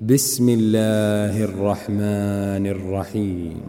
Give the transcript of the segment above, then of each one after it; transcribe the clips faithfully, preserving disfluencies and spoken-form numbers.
بسم الله الرحمن الرحيم.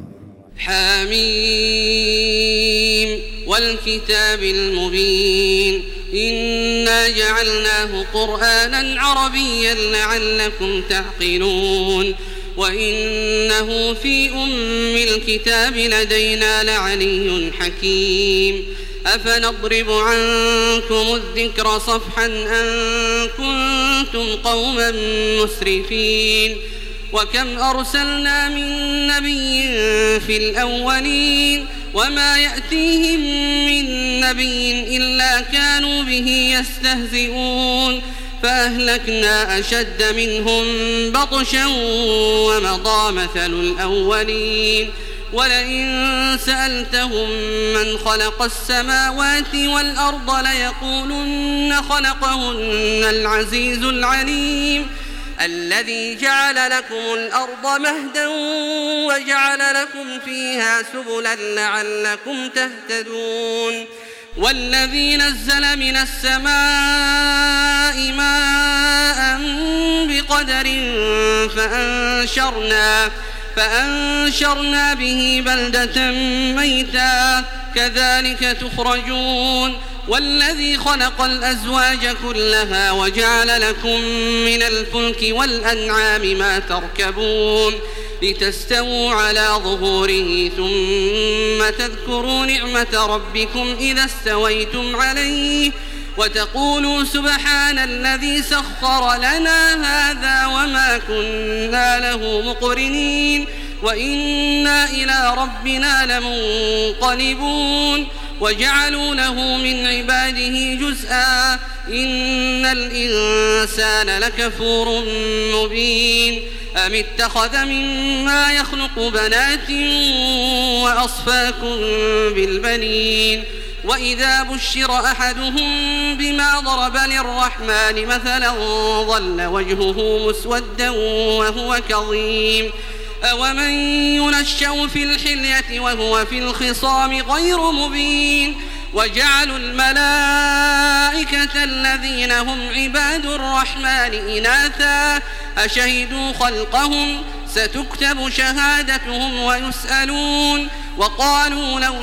حميم والكتاب المبين إنا جعلناه قرآنا عربيا لعلكم تعقلون وإنه في أم الكتاب لدينا لعلي حكيم أفنضرب عنكم الذكر صفحا أن كنتم قوما مسرفين وكم أرسلنا من نبي في الأولين وما يأتيهم من نبي إلا كانوا به يستهزئون فأهلكنا أشد منهم بطشا ومضى مثل الأولين ولئن سألتهم من خلق السماوات والأرض ليقولن خلقهن العزيز العليم الذي جعل لكم الأرض مهدا وجعل لكم فيها سبلا لعلكم تهتدون والذي نزل من السماء ماء بقدر فأنشرنا فأنشرنا به بلدة ميتا كذلك تخرجون والذي خلق الأزواج كلها وجعل لكم من الفلك والأنعام ما تركبون لتستووا على ظهوره ثم تذكروا نعمة ربكم إذا استويتم عليه وتقولوا سبحان الذي سخر لنا هذا وما كنا له مقرنين وإنا إلى ربنا لمنقلبون وجعلوا له من عباده جزءا إن الإنسان لكفور مبين أم اتخذ مما يخلق بنات وأصفاكم بالبنين وإذا بشر أحدهم بما ضرب للرحمن مثلا ظل وجهه مسودا وهو كظيم أومن ينشأ في الحلية وهو في الخصام غير مبين وجعلوا الملائكة الذين هم عباد الرحمن إناثا أشهدوا خلقهم ستكتب شهادتهم ويسألون وقالوا لو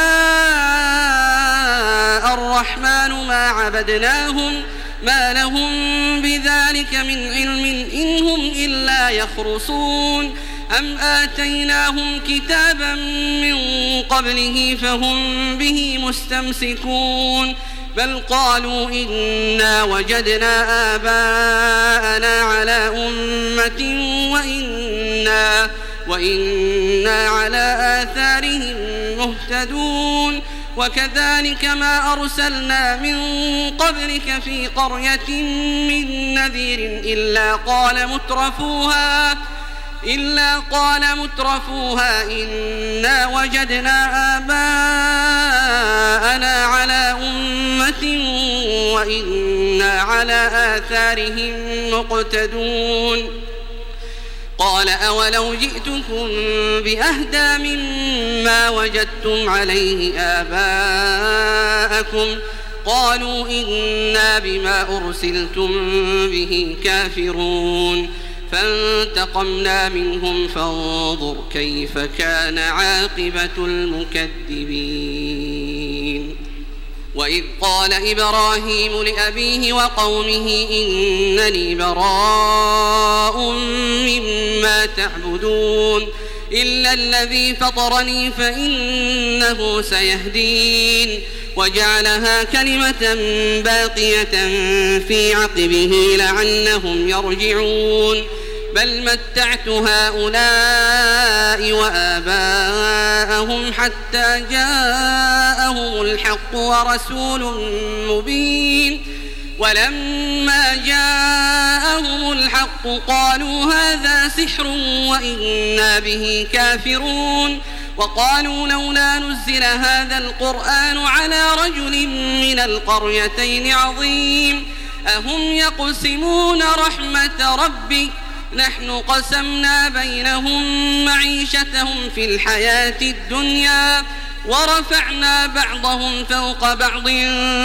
شاء الرحمن ما عبدناهم ما لهم بذلك من علم إن هم إلا يخرصون أم آتيناهم كتابا من قبله فهم به مستمسكون بل قالوا إنا وجدنا آباءنا على أمة وإنا, وإنا على آثارهم مهتدون وكذلك ما أرسلنا من قبلك في قرية من نذير إلا قال مترفوها إلا قال مترفوها إنا وجدنا آباءنا على أمة وإنا على آثارهم مقتدون قال أولو جئتكم بأهدى مما وجدتم عليه آباءكم قالوا إنا بما أرسلتم به كافرون فانتقمنا منهم فانظر كيف كان عاقبة المكذبين وإذ قال إبراهيم لأبيه وقومه إنني براء مما تعبدون إلا الذي فطرني فإنه سيهدين وجعلها كلمة باقية في عقبه لعلهم يرجعون بل متعت هؤلاء وآباءهم حتى جاءهم الحق ورسول مبين ولما جاءهم الحق قالوا هذا سحر وإنا به كافرون وقالوا لولا نزل هذا القرآن على رجل من القريتين عظيم أهم يقسمون رحمة ربك نحن قسمنا بينهم معيشتهم في الحياة الدنيا ورفعنا بعضهم فوق بعض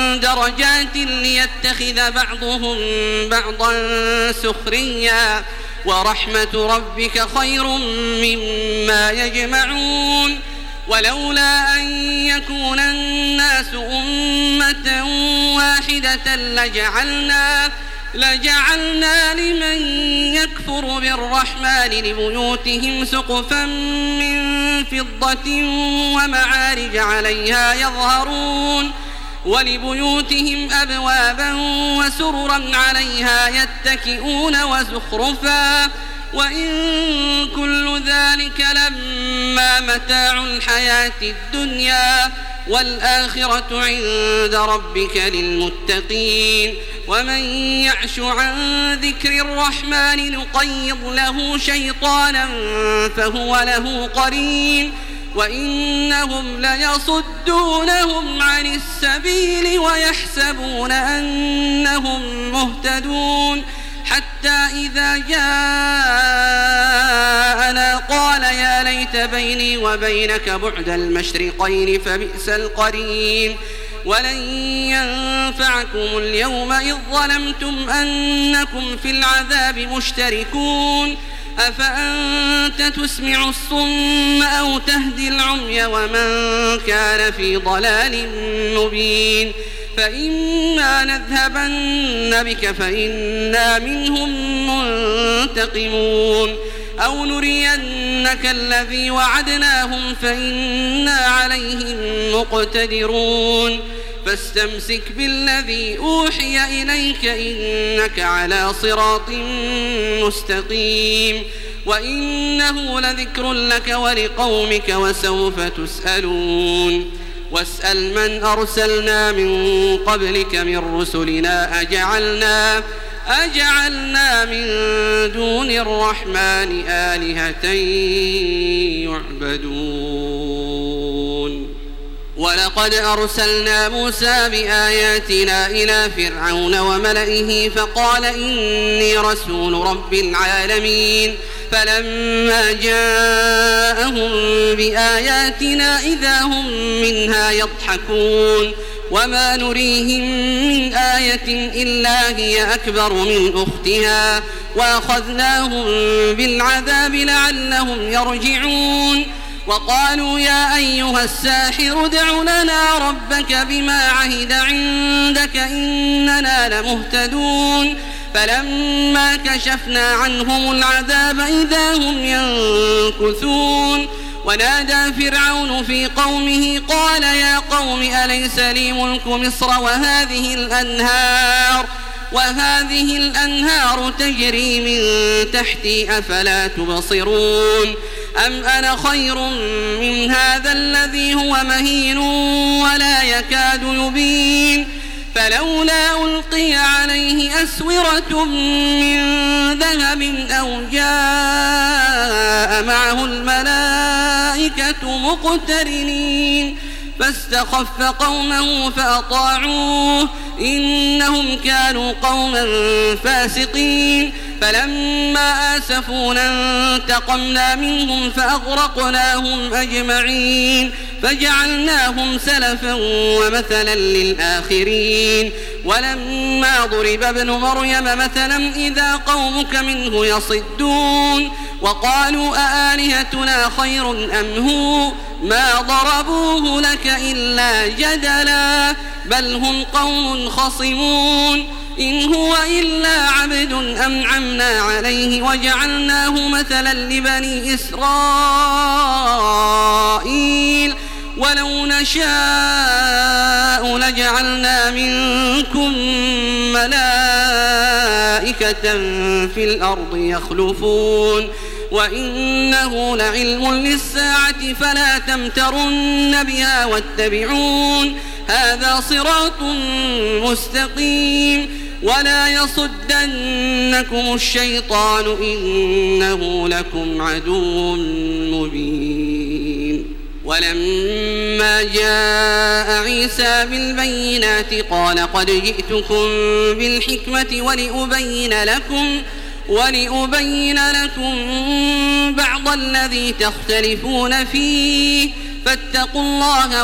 درجات ليتخذ بعضهم بعضا سخريا ورحمة ربك خير مما يجمعون ولولا أن يكون الناس أمة واحدة لجعلنا لجعلنا لمن يكفر بالرحمن لبيوتهم سقفا من فضة ومعارج عليها يظهرون ولبيوتهم أبوابا وسررا عليها يتكئون وزخرفا وإن كل ذلك لما متاع الحياة الدنيا والآخرة عند ربك للمتقين ومن يعش عن ذكر الرحمن نقيض له شيطانا فهو له قرين وإنهم ليصدونهم عن السبيل ويحسبون أنهم مهتدون حتى إذا جاءنا قال يا ليت بيني وبينك بعد المشرقين فبئس القرين ولن ينفعكم اليوم إذ ظلمتم أنكم في العذاب مشتركون أفأنت تسمع الصم أو تهدي العمي ومن كان في ضلال مبين فإما نذهبن بك فإنا منهم منتقمون أو نرينك الذي وعدناهم فإنا عليهم مقتدرون فاستمسك بالذي أوحي إليك إنك على صراط مستقيم وإنه لذكر لك ولقومك وسوف تسألون واسأل من أرسلنا من قبلك من رسلنا أجعلنا أجعلنا من دون الرحمن آلهة يعبدون ولقد أرسلنا موسى بآياتنا إلى فرعون وملئه فقال إني رسول رب العالمين فلما جاءهم بآياتنا إذا هم منها يضحكون وما نريهم من آية إلا هي أكبر من أختها وأخذناهم بالعذاب لعلهم يرجعون وقالوا يا أيها الساحر ادع لنا ربك بما عهد عندك إننا لمهتدون فلما كشفنا عنهم العذاب إذا هم ينكثون ونادى فرعون في قومه قال يا قوم أليس لي ملك مصر وهذه الأنهار وهذه الأنهار تجري من تحتي أفلا تبصرون أم أنا خير من هذا الذي هو مهين ولا يكاد يبين فلولا ألقي عليه أسورة من ذهب أو جاء معه الملائكة مقترنين فاستخف قومه فأطاعوه إنهم كانوا قوما فاسقين فلما آسفونا انتقمنا منهم فأغرقناهم أجمعين فجعلناهم سلفا ومثلا للآخرين ولما ضرب ابن مريم مثلا إذا قومك منه يصدون وقالوا أآلهتنا خير أم هو ما ضربوه لك إلا جدلا بل هم قوم خصمون إن هو إلا عبد أنعمنا عليه وجعلناه مثلا لبني إسرائيل ولو نشاء لجعلنا منكم ملائكة في الأرض يخلفون وإنه لعلم للساعة فلا تمترن بها واتبعون هذا صراط مستقيم ولا يصدنكم الشيطان إنه لكم عدو مبين ولما جاء عيسى بالبينات قال قد جئتكم بالحكمة ولأبين لكم ولأبين لكم بعض الذي تختلفون فيه فاتقوا الله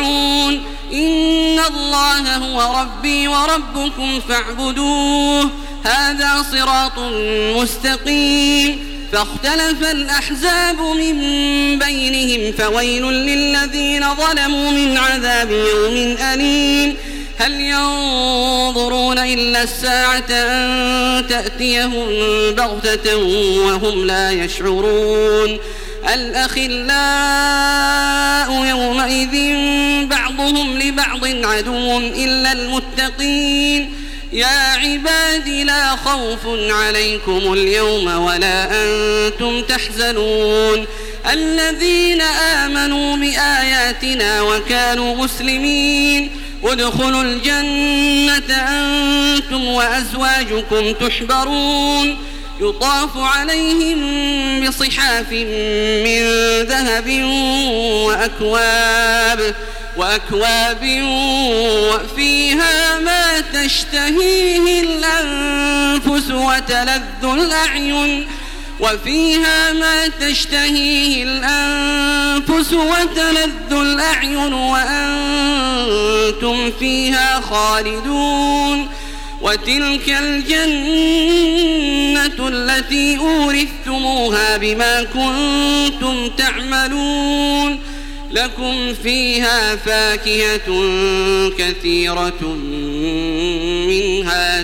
وأطيعون إن الله هو ربي وربكم فاعبدوه هذا صراط مستقيم فاختلف الأحزاب من بينهم فويل للذين ظلموا من عذاب يوم أليم هل ينظرون إلا الساعة أن تأتيهم بغتة وهم لا يشعرون الأخلاء يومئذ بعضهم لبعض عدو إلا المتقين يا عباد لا خوف عليكم اليوم ولا أنتم تحزنون الذين آمنوا بآياتنا وكانوا مسلمين ادخلوا الجنة أنتم وأزواجكم تحبرون يطاف عليهم بصحاف من ذهب وأكواب وأكواب وفيها ما تشتهيه الأنفس وتلذ الأعين وفيها ما تشتهيه الأنفس وتلذ الأعين وأنتم فيها خالدون وتلك الجنة التي أورثتموها بما كنتم تعملون لكم فيها فاكهة كثيرة منها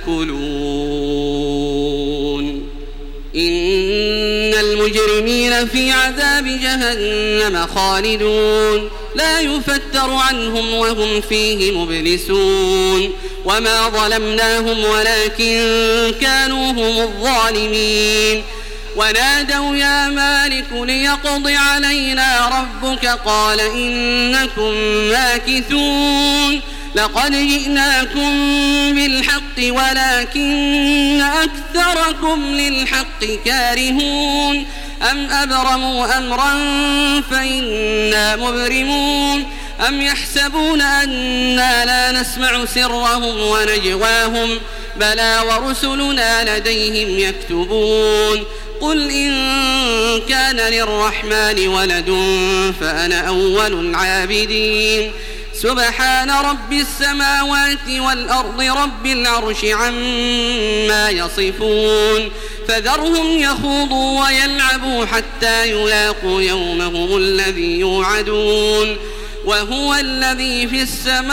تأكلون إن المجرمين في عذاب جهنم خالدون لا يفتر عنهم وهم فيه مبلسون وما ظلمناهم ولكن كانوا هم الظالمين ونادوا يا مالك ليقض علينا ربك قال إنكم ماكثون لقد جئناكم بالحق ولكن أكثركم للحق كارهون أم أبرموا أمرا فإنا مبرمون أم يحسبون أنا لا نسمع سرهم ونجواهم بلى ورسلنا لديهم يكتبون قل إن كان للرحمن ولد فأنا أول العابدين سبحان رب السماوات والأرض رب العرش عما يصفون فذرهم يخوضوا ويلعبوا حتى يلاقوا يومهم الذي يوعدون وهو الذي في السماء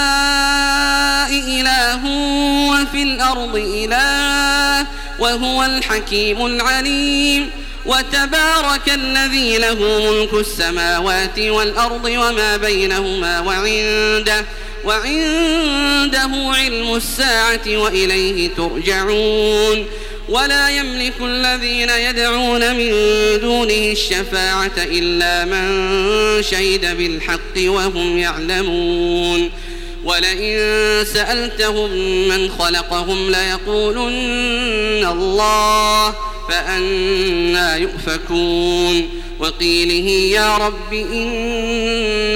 إله وفي الأرض إله وهو الحكيم العليم وتبارك الذي له ملك السماوات والأرض وما بينهما وعنده, وعنده علم الساعة وإليه ترجعون ولا يملك الذين يدعون من دونه الشفاعة إلا من شهد بالحق وهم يعلمون ولئن سألتهم من خلقهم ليقولن الله فأنى يؤفكون وقيله يا رب إن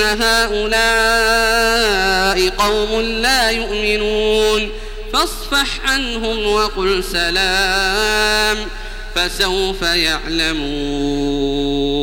هؤلاء قوم لا يؤمنون فاصفح عنهم وقل سلام فسوف يعلمون.